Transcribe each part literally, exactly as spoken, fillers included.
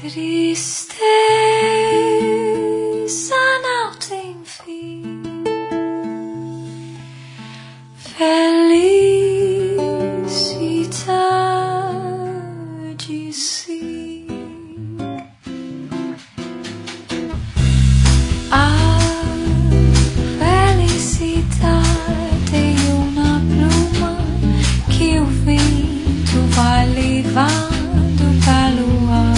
Tristeza não tem fim, felicidade sim. A felicidade é uma pluma que o vento vai levando pelo ar.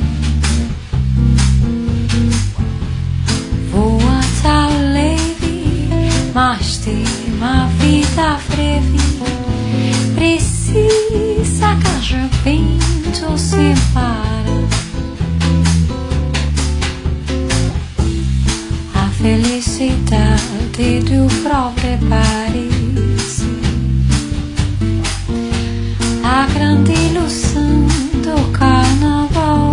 Voa tão leve, mas tem uma vida breve. Precisa que haja vento sem parar. A felicidade do próprio Paris, a grande ilusão do carnaval.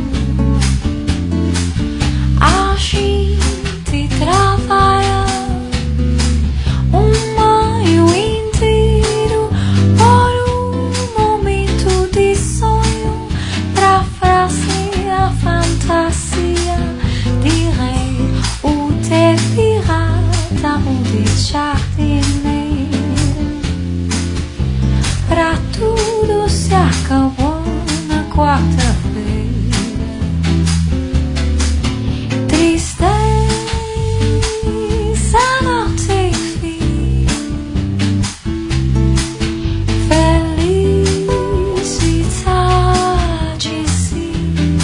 A gente trabalha um maio inteiro por um momento de sonho, pra frase a fantasia de rei, o de pirata, o de jardineiro. Pra tudo se acabou na quarta-feira. Tristeza não tem fim, felicidade sim.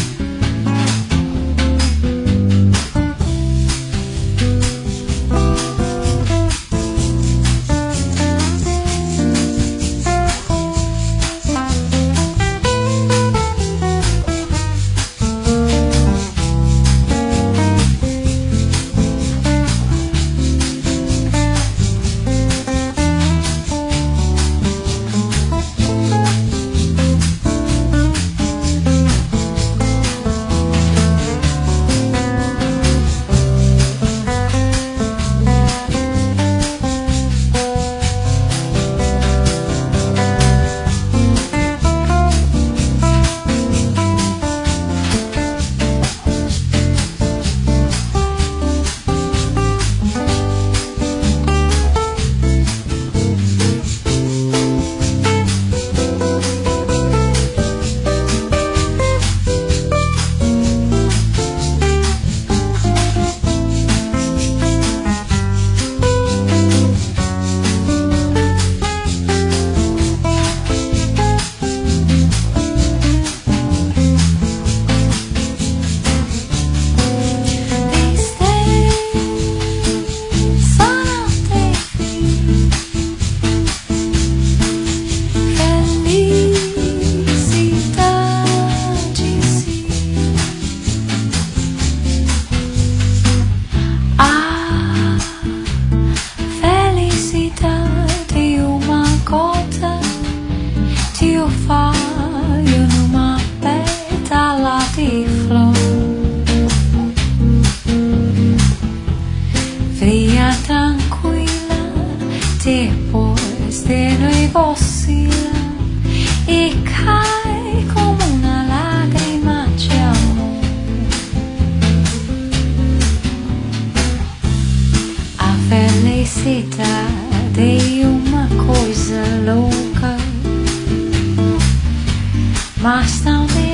Orvalho numa pétala de flor, fria, tranquila, depois de noite oscila e cai como uma lágrima de amor. A felicidade é uma coisa louca, mas não tem